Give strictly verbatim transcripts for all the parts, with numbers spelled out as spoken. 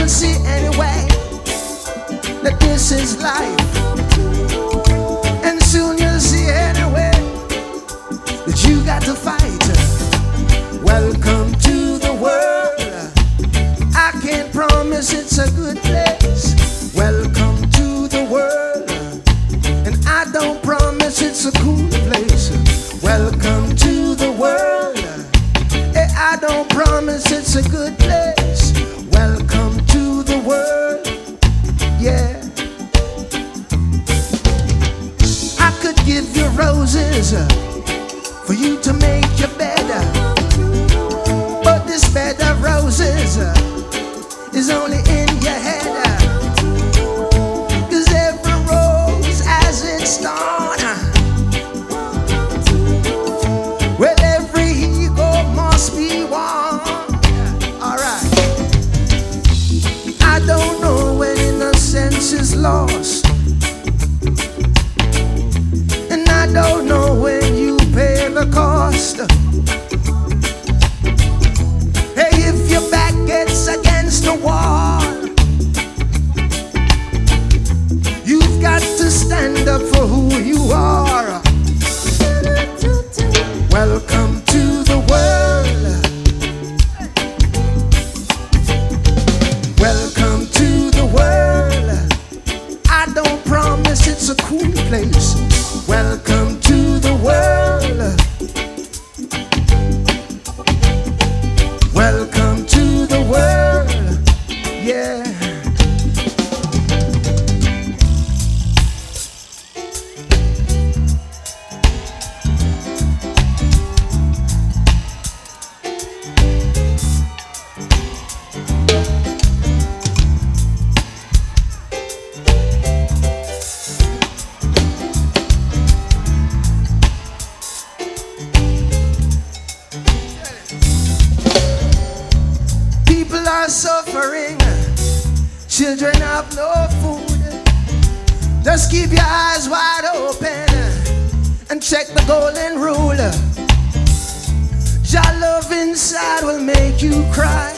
see anyway that this is life, and soon you'll see anyway that you got to fight. Welcome to the world. I can't promise it's a good place. Welcome to the world, and I don't promise it's a cool place. Welcome to the world. Hey, I don't promise it's a good place. Welcome to the world. Yeah. I could give you roses for you to make your bed, but this bed of roses is only in your head. Cause every rose has its thorn. Well, every ego must be one. Alright. I don't know when innocence is lost, and I don't know when you pay the cost. Hey, if your back gets against the wall, you've got to stand up for who you are. Welcome to the world. Welcome to the world. I don't promise it's a cool place. Welcome to the world. Welcome to the world. Yeah. People are suffering, children have no food. Just keep your eyes wide open and check the golden rule. Your love inside will make you cry.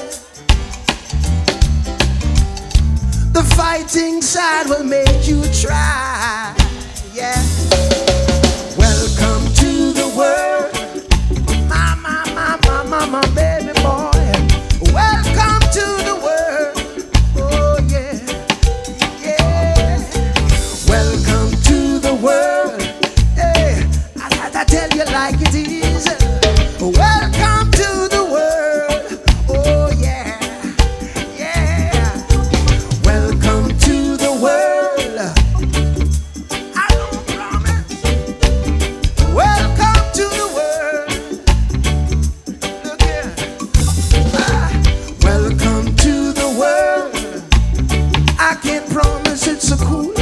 The fighting side will make you try. Yeah. Welcome to the world, my, my, my, my, my, my baby boy. Welcome to the world. Oh yeah, yeah. Welcome to the world. Hey, I gotta tell you like it is. Welcome to the world. Oh yeah, yeah. Welcome to the world. I don't promise. Welcome to the world. Look here. Ah, welcome to the world. I can't promise it's a cool